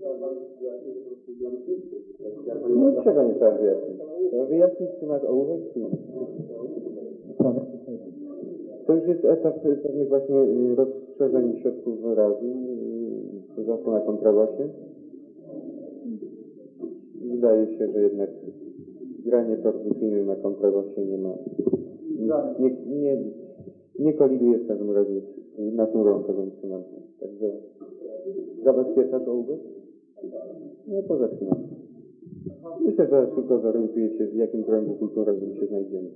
Niczego nie trzeba wyjaśnić. Trzeba wyjaśnić, czy masz ołówek, czy nie. To już jest etap pewnych właśnie rozszerzeń środków wyrazu, zwłaszcza na kontrabasie. Wydaje się, że jednak granie perkusyjne na kontrabasie nie koliduje w każdym razie z naturą tego instrumentu. Także zabezpieczasz ołówek? No to zaczynamy. Myślę, że szybko zorientujecie, w jakim kręgu kulturowym się znajdziemy.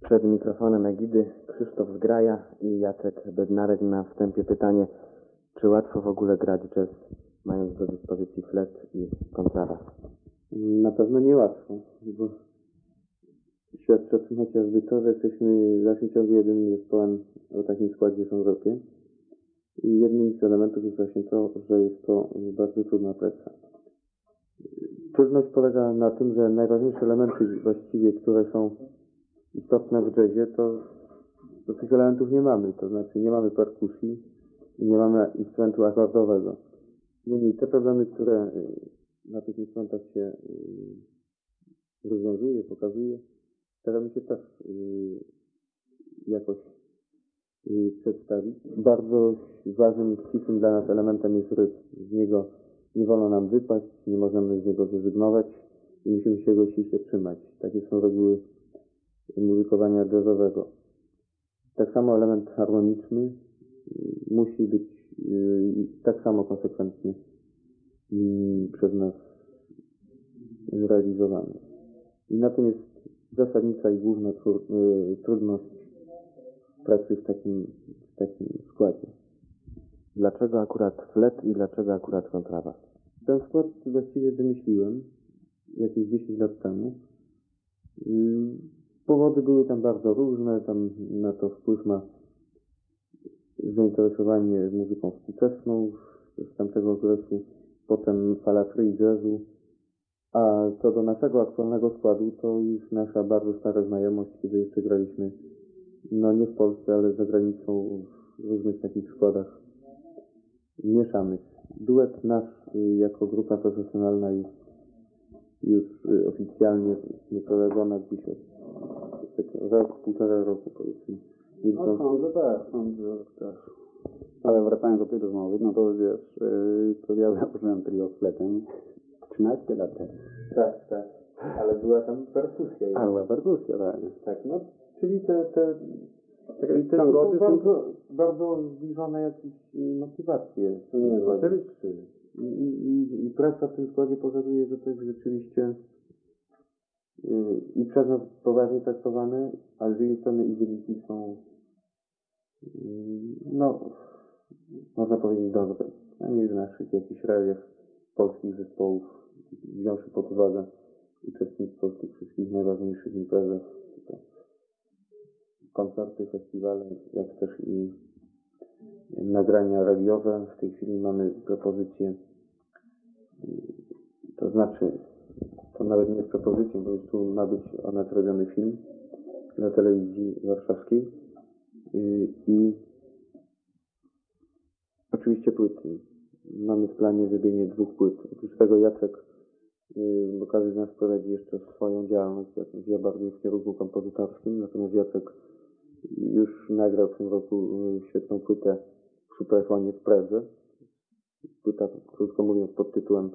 Przed mikrofonem Egidy Krzysztof Zgraja i Jacek Bednarek. Na wstępie pytanie, czy łatwo w ogóle grać jazz, mając do dyspozycji flet i kontrabas? Na pewno niełatwo, bo świadczy o tym chociażby to, że jesteśmy w dalszym ciągu jedynym zespołem o takim składzie w Europie. I jednym z elementów jest właśnie to, że jest to bardzo trudna praca. Trudność polega na tym, że najważniejsze elementy właściwie, które są istotne w jazzie, to tych elementów nie mamy. To znaczy nie mamy perkusji i nie mamy instrumentu akordowego. Niemniej te problemy, które na tych instrumentach się rozwiązuje, pokazuje, staramy się też jakoś przedstawić. Bardzo ważnym i ścisłym dla nas elementem jest rytm. Z niego nie wolno nam wypaść, nie możemy z niego zrezygnować i musimy się go ściśle trzymać. Takie są reguły muzykowania jazzowego. Tak samo element harmoniczny musi być tak samo konsekwentnie przez nas realizowany. I na tym jest zasadnicza i główna trudność pracy w takim składzie. Dlaczego akurat flet i dlaczego akurat kontrabas? Ten skład właściwie wymyśliłem jakieś 10 lat temu. Powody były tam bardzo różne, tam na to wpływ ma zainteresowanie muzyką współczesną z tamtego okresu, potem fala free jazzu, a co do naszego aktualnego składu, to już nasza bardzo stara znajomość, kiedy jeszcze graliśmy, no nie w Polsce, ale za granicą w różnych takich składach mieszanych. Duet nasz jako grupa profesjonalna jest już oficjalnie wyprowadzona gdzieś od rok, półtora roku powiedzmy. No sądzę też. Ale wracając do tej rozmowy, no to wiesz, to ja założyłem trio z fletem 13 lat temu. Tak. Ale była tam perkusja. A, była perkusja, tak. Tak, no, czyli te ciągoty są bardzo zbliżone jakieś motywacje. I praca w tym składzie pokazuje, że to jest rzeczywiście i przez nas poważnie traktowane, a z drugiej strony i wyniki są no, można powiedzieć dobre. Przynajmniej w naszych jakichś realiach polskich zespołów, wziąwszy pod uwagę uczestnictwo w tych wszystkich najważniejszych imprezach, to koncerty, festiwale, jak też i nagrania radiowe. W tej chwili mamy propozycję, to znaczy, to nawet nie jest propozycją, bo tu ma być ona zrobiony film na telewizji warszawskiej i oczywiście płyty. Mamy w planie zrobienie 2 płyt. Oprócz tego Jacek, bo każdy z nas prowadzi jeszcze swoją działalność, ja bardziej w kierunku kompozytorskim, natomiast Jacek już nagrał w tym roku świetną płytę w Superfonie w Pradze. Płyta, krótko mówiąc, pod tytułem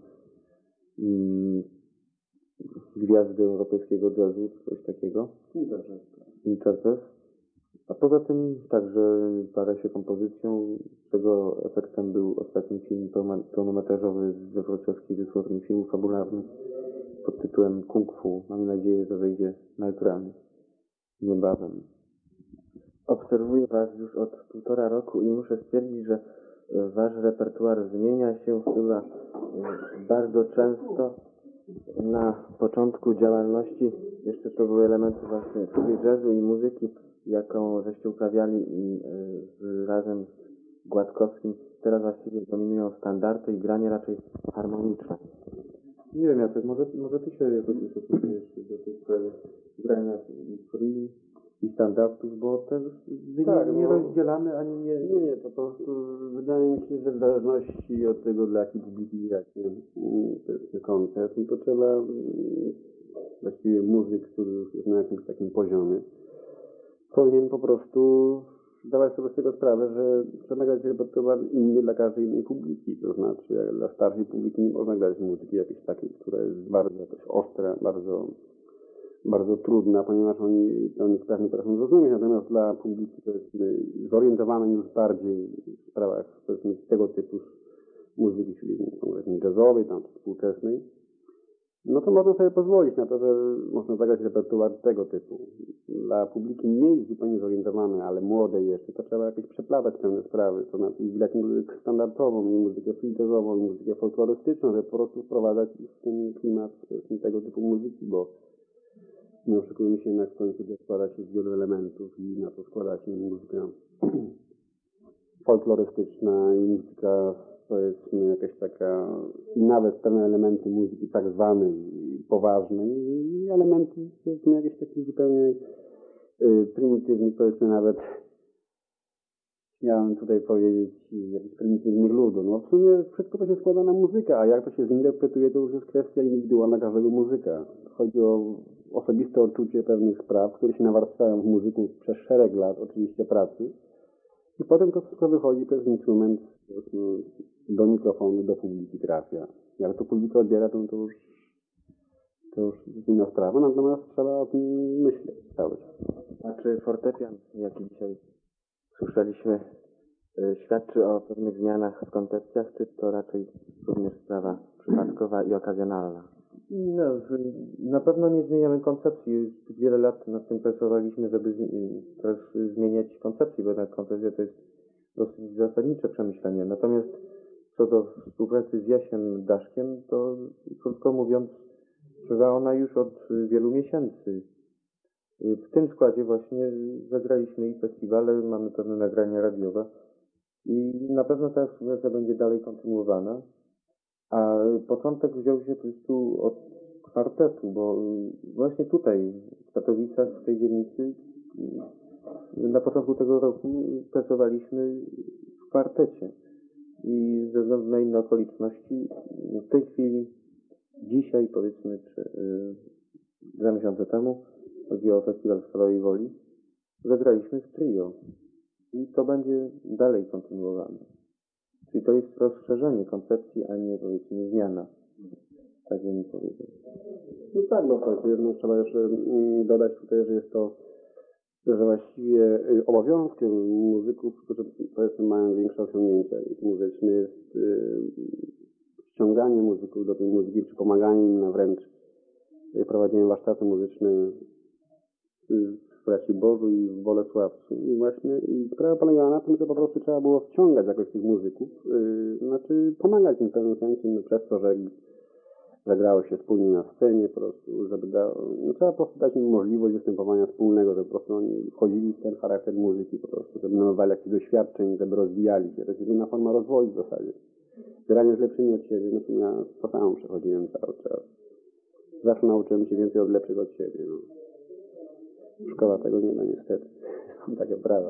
Gwiazdy europejskiego jazzu, coś takiego. Interjazz. A poza tym także para się kompozycją, czego efektem był ostatni film pełnometrażowy ze wrocławskiej wytwórni filmów fabularnych pod tytułem Kung Fu. Mamy nadzieję, że wejdzie na ekrany niebawem. Obserwuję Was już od 1,5 roku i muszę stwierdzić, że Wasz repertuar zmienia się chyba bardzo często. Na początku działalności jeszcze to były elementy właśnie free jazzu i muzyki, jaką żeście uprawiali razem z Gładkowskim. Teraz właściwie dominują standardy i granie raczej harmoniczne. Nie wiem, Jacek, może Ty się jakoś ustosunkujesz do tej sprawy grania free i standardów, bo te nie rozdzielamy ani nie... Nie, to po prostu wydaje mi się, że w zależności od tego, dla jakiej publiki gracie ten koncert, no to trzeba właściwie muzyk, który już jest na jakimś takim poziomie, powinien po prostu zdawać sobie z tego sprawę, że trzeba grać repertuar inny dla każdej innej publiki. To znaczy, dla starszej publiki nie można grać muzyki jakiejś takiej, która jest bardzo jakoś ostra, bardzo trudna, ponieważ oni sprawnie potrafią zrozumieć, natomiast dla publiki to jest zorientowane już bardziej w sprawach powiedzmy tego typu muzyki, czyli jazzowej, tam współczesnej, no to można sobie pozwolić na to, że można zagrać repertuar tego typu. dla publiki mniej zupełnie zorientowanej, ale młodej jeszcze, to trzeba jakieś przeplatać pewne sprawy, to znaczy grać muzykę standardową, i muzykę free jazzową, i muzykę folklorystyczną, żeby po prostu wprowadzać ich w ten klimat tego typu muzyki, bo nie oszukujmy się, jednak w końcu to składa się z wielu elementów i na to składa się muzyka folklorystyczna i muzyka, powiedzmy, jakaś taka, i nawet pewne elementy muzyki tak zwanej poważnej i elementy, powiedzmy, jakieś takich zupełnie prymitywnych, powiedzmy nawet, miałem tutaj powiedzieć, jakichś prymitywnych ludu. No w sumie wszystko to się składa na muzykę, a jak to się zinterpretuje, to już jest kwestia indywidualna każdego muzyka. Chodzi o osobiste odczucie pewnych spraw, które się nawarstwiają w muzyku przez szereg lat, oczywiście pracy. I potem to wszystko wychodzi przez instrument do mikrofonu, do publiki trafia. Jak to publika odbiera, to już jest inna sprawa, natomiast trzeba o tym myśleć cały czas. A czy fortepian, jaki dzisiaj słyszeliśmy, świadczy o pewnych zmianach w koncepcjach, czy to raczej również sprawa przypadkowa i okazjonalna? No, na pewno nie zmieniamy koncepcji. Już wiele lat nad tym pracowaliśmy, żeby też zmieniać koncepcję, bo jednak koncepcja to jest dosyć zasadnicze przemyślenie. Natomiast co do współpracy z Jasiem Daszkiem, to krótko mówiąc, trwa ona już od wielu miesięcy. W tym składzie właśnie zagraliśmy i festiwale, mamy pewne nagrania radiowe i na pewno ta współpraca będzie dalej kontynuowana. A początek wziął się po prostu od kwartetu, bo właśnie tutaj, w Katowicach, w tej dzielnicy, na początku tego roku pracowaliśmy w kwartecie. I ze względu na inne okoliczności, w tej chwili, dzisiaj powiedzmy, czy 2 miesiące temu, chodzi o festiwal w Stalowej Woli, zagraliśmy w trio. I to będzie dalej kontynuowane. Czyli to jest rozszerzenie koncepcji, a nie, powiedzmy, zmiana. Tak bym powiedział. No tak, bo w jedno trzeba jeszcze dodać tutaj, że jest to, że właściwie obowiązkiem muzyków, którzy, powiedzmy, mają większe osiągnięcia muzyczne, jest ściąganie muzyków do tej muzyki, czy pomaganie im, wręcz prowadzenie warsztaty muzyczne w Raciborzu i w Bolesławcu. I właśnie i sprawa polegała na tym, że po prostu trzeba było wciągać jakoś tych muzyków, znaczy pomagać im w pewnym sensie, no, przez to, że grało się wspólnie na scenie, po prostu, żeby trzeba po prostu dać im możliwość występowania wspólnego, żeby po prostu oni wchodzili w ten charakter muzyki, po prostu, żeby nabywali jakichś doświadczeń, żeby rozwijali się. To jest jedyna forma rozwoju w zasadzie. Granie z lepszymi od siebie, no to ja to samo przechodziłem cały czas. Zawsze nauczyłem się więcej od lepszych od siebie. No. Szkoła tego nie da niestety. Są takie prawa.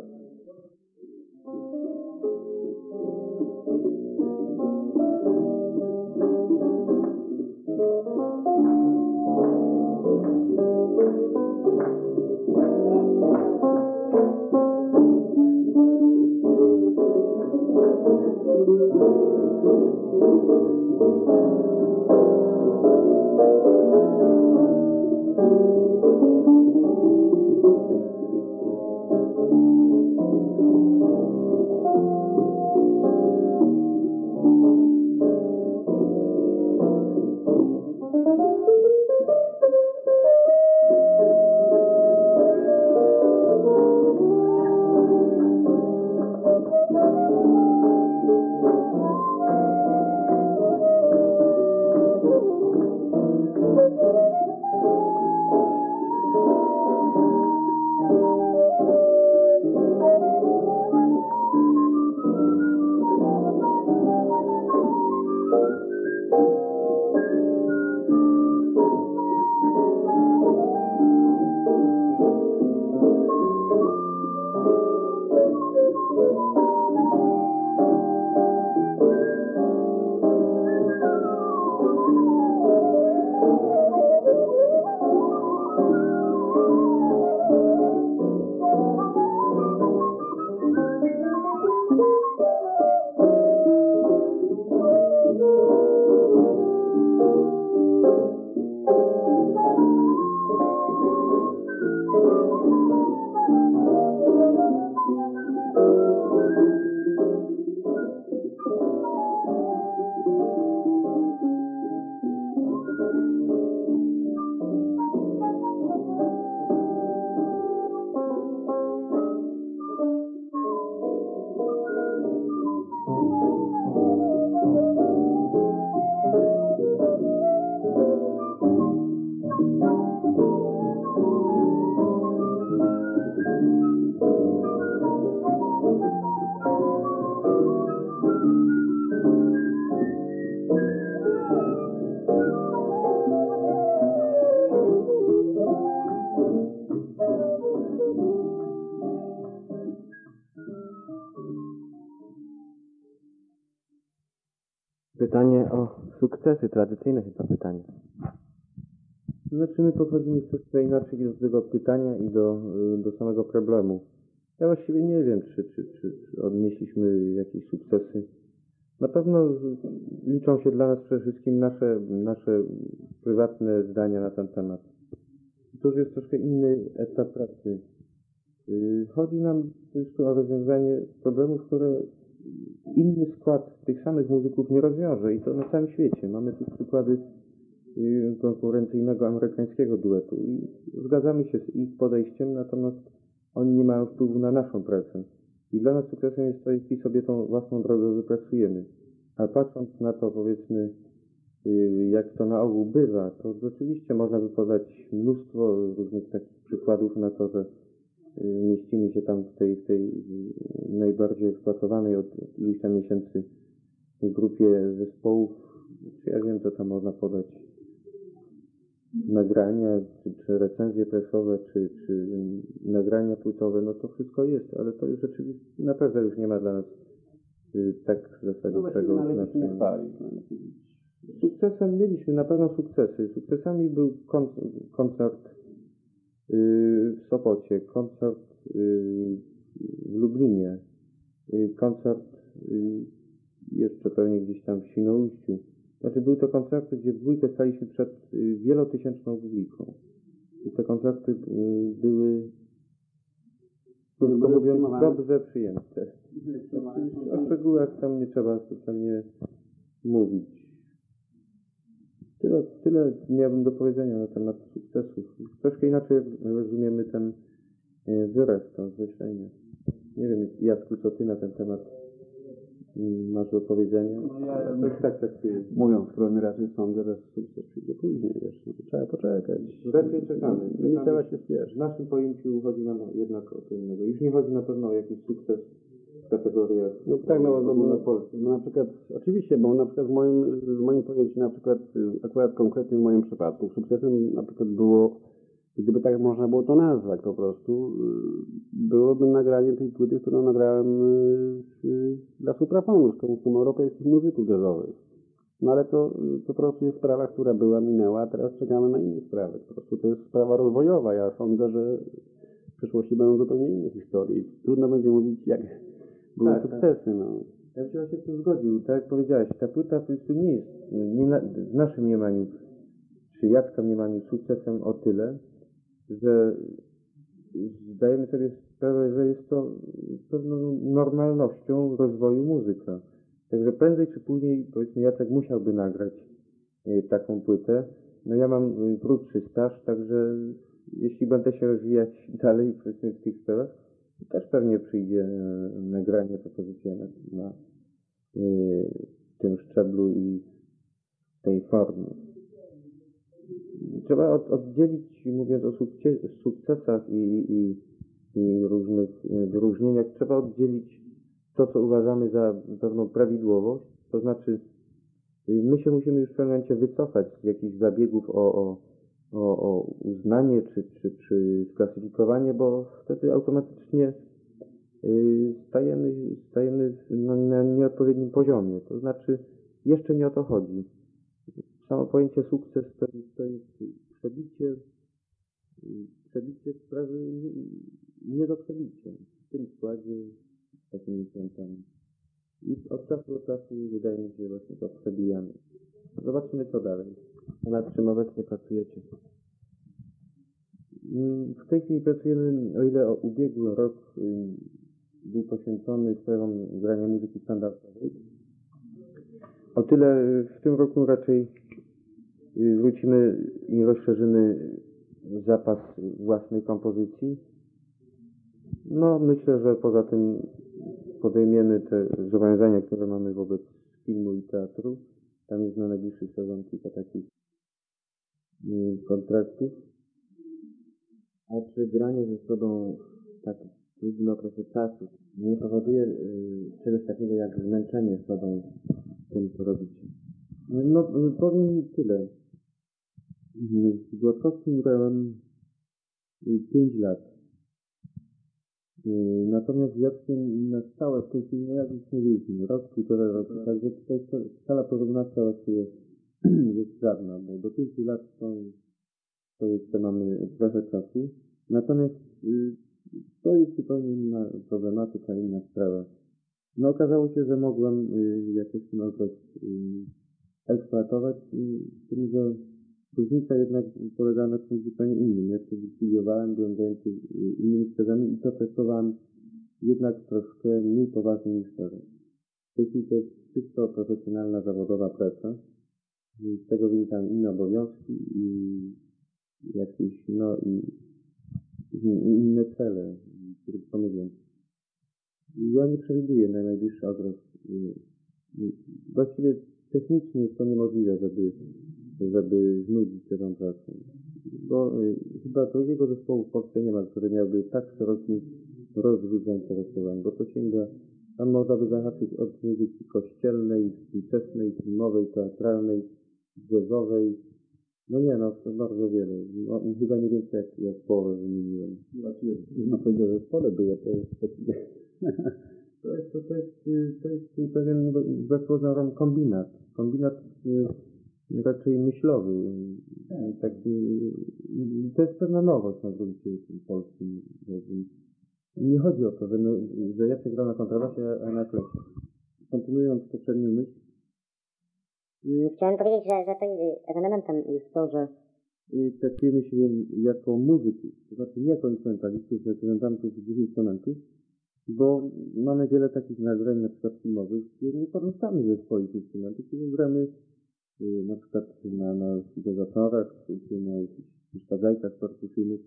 pytanie o sukcesy, tradycyjne chyba pytanie. Znaczy my podchodzimy troszkę inaczej do tego pytania i do samego problemu. Ja właściwie nie wiem, czy odnieśliśmy jakieś sukcesy. Na pewno liczą się dla nas przede wszystkim nasze prywatne zdania na ten temat. To już jest troszkę inny etap pracy. Chodzi nam o rozwiązanie problemów, które inny skład tych samych muzyków nie rozwiąże i to na całym świecie. Mamy tu przykłady konkurencyjnego amerykańskiego duetu i zgadzamy się z ich podejściem, natomiast oni nie mają wpływu na naszą pracę. I dla nas sukcesem jest to, jeśli sobie tą własną drogę wypracujemy. A patrząc na to, powiedzmy, jak to na ogół bywa, to rzeczywiście można by podać mnóstwo różnych takich przykładów na to, że mieścimy się tam w tej najbardziej eksploatowanej od iluś tam miesięcy grupie zespołów. Ja wiem, co tam można podać. Nagrania, czy recenzje prasowe, czy nagrania płytowe, no to wszystko jest, ale to już rzeczywiście naprawdę już nie ma dla nas tak zasadniczego znaczenia. Sukcesem mieliśmy na pewno sukcesy. Sukcesami był koncert w Sopocie, koncert w Lublinie, koncert jeszcze pewnie gdzieś tam w Świnoujściu. Znaczy były to koncerty, gdzie w dwójkę staliśmy przed wielotysięczną publiką. I te koncerty były, krótko mówiąc, dobrze przyjęte. O szczegółach tam nie trzeba specjalnie mówić. Tyle miałbym do powiedzenia na temat sukcesów. Troszkę inaczej rozumiemy ten wyraz, to określenie. Nie wiem, Jacku, co ty na ten temat masz do powiedzenia? No ja tak traktuję. Mówiąc skromnie, raczej sądzę, że sukces przyjdzie później jeszcze. Trzeba poczekać. Raczej czekamy. Nie trzeba się spieszyć. W naszym pojęciu chodzi nam jednak o co innego. Już nie chodzi na pewno o jakiś sukces w kategoriach no tak, no na przykład, oczywiście, bo na przykład w moim pojęciu, na przykład, akurat konkretnie w moim przypadku, sukcesem na przykład było, gdyby tak można było to nazwać po prostu, byłoby nagranie tej płyty, którą nagrałem dla suprafonu, z tą europejskich muzyków jazzowych. No ale to po prostu jest sprawa, która była, minęła, a teraz czekamy na inne sprawy. Po prostu to jest sprawa rozwojowa. Ja sądzę, że w przyszłości będą zupełnie inne historie. Trudno będzie mówić, jak były sukcesy. No. Ja bym się właśnie z tym zgodził. Tak jak powiedziałeś, ta płyta po prostu nie jest w naszym mniemaniu, czy Jacka mniemaniu sukcesem o tyle, że zdajemy sobie sprawę, że jest to pewną normalnością rozwoju muzyka. Także prędzej czy później, powiedzmy, Jacek musiałby nagrać taką płytę. No ja mam krótszy staż, także jeśli będę się rozwijać dalej, powiedzmy, w tych sprawach, to też pewnie przyjdzie nagranie, propozycja na tym szczeblu i tej formie. Trzeba oddzielić, mówiąc o sukcesach i różnych wyróżnieniach, trzeba oddzielić to, co uważamy za pewną prawidłowość, to znaczy my się musimy już w pewnym momencie wycofać z jakichś zabiegów o uznanie czy sklasyfikowanie, bo wtedy automatycznie stajemy na nieodpowiednim poziomie. To znaczy jeszcze nie o to chodzi. Samo pojęcie sukces to jest przebicie sprawy nie do przebicia w tym składzie, z takimi frontami. I od czasu do czasu wydaje mi się, że właśnie to przebijamy. Zobaczymy co dalej. Nad czym obecnie pracujecie? W tej chwili pracujemy, o ile ubiegły rok był poświęcony sprawom grania muzyki standardowej, o tyle w tym roku raczej wrócimy i rozszerzymy zapas własnej kompozycji. No myślę, że poza tym podejmiemy te zobowiązania, które mamy wobec filmu i teatru. Tam jest na najbliższy sezon kilka takich kontraktów. A czy granie ze sobą w tak trudnym okresie czasu nie powoduje czegoś takiego jak zmęczenie sobą tym, co robicie? No powiem tyle. Z Gładkowskim grałem 5 lat. Natomiast Jackiem na stałe w tej chwili, no jak już mówiliśmy, rok, półtora roku, także tutaj skala porównawcza właściwie jest żadna, bo do 5 lat to jeszcze mamy trochę czasu. Natomiast to jest zupełnie inna problematyka, inna sprawa. No okazało się, że mogłem jakoś ten okres eksploatować, z tym, że różnica jednak polegała na czymś zupełnie innym. Ja wtedy studiowałem, byłem zajęty innymi sprawami i to traktowałem jednak troszkę mniej poważnie niż teraz. W tej chwili to jest czysto profesjonalna, zawodowa praca. Z tego wynikają inne obowiązki i jakieś, no i inne cele, które pomyliłem. Ja nie przewiduję na najbliższy okres. Właściwie technicznie jest to niemożliwe, żeby znudzić się tą pracą. Bo chyba drugiego zespołu w Polsce nie ma, który miałby tak szeroki rozrzut zainteresowań, bo to sięga, tam można by zahaczyć od muzyki kościelnej, współczesnej, filmowej, teatralnej, jazzowej. No nie, no to bardzo wiele. No, chyba nie więcej jak połowę wymieniłem. Znaczy, na tego zespole było to jest To jest pewien wbrew pozorom kombinat. Kombinat raczej myślowy. Taki, to jest pewna nowość na gruncie polskim. Nie chodzi o to, że Jacek grał na kontrabasie, a na klecie. Kontynuując poprzednią myśl, Chciałem powiedzieć, że to elementem jest to, że traktujemy się jako muzyków, to znaczy nie jako instrumentalistów, reprezentantów dwóch instrumentów, bo mamy wiele takich nagrań, na przykład filmowych, gdzie nie korzystamy ze swoich instrumentów, kiedy gramy na przykład na syntezatorach, czy na jakichś przeszkadzajkach perkusyjnych.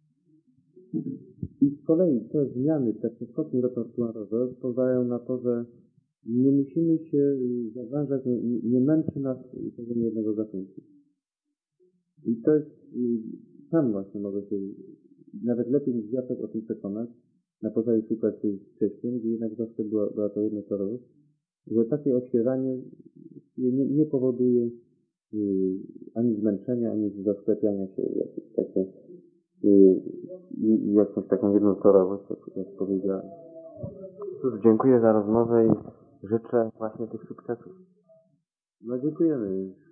I z kolei te zmiany, te przeskoki repertuarowe pozwalają na to, że nie musimy się zawężać, nie męczy nas poziom jednego gatunku. I to jest, sam właśnie mogę się nawet lepiej niż Jacek o tym przekonać, na podstawie współpracy z Krzyśkiem, gdzie jednak zawsze była to jednotorowość, że takie odśpiewanie nie powoduje ani zmęczenia, ani zasklepiania się jakąś taką jednotorowość, jak powiedziałem. Cóż, dziękuję za rozmowę i życzę właśnie tych sukcesów. No dziękujemy.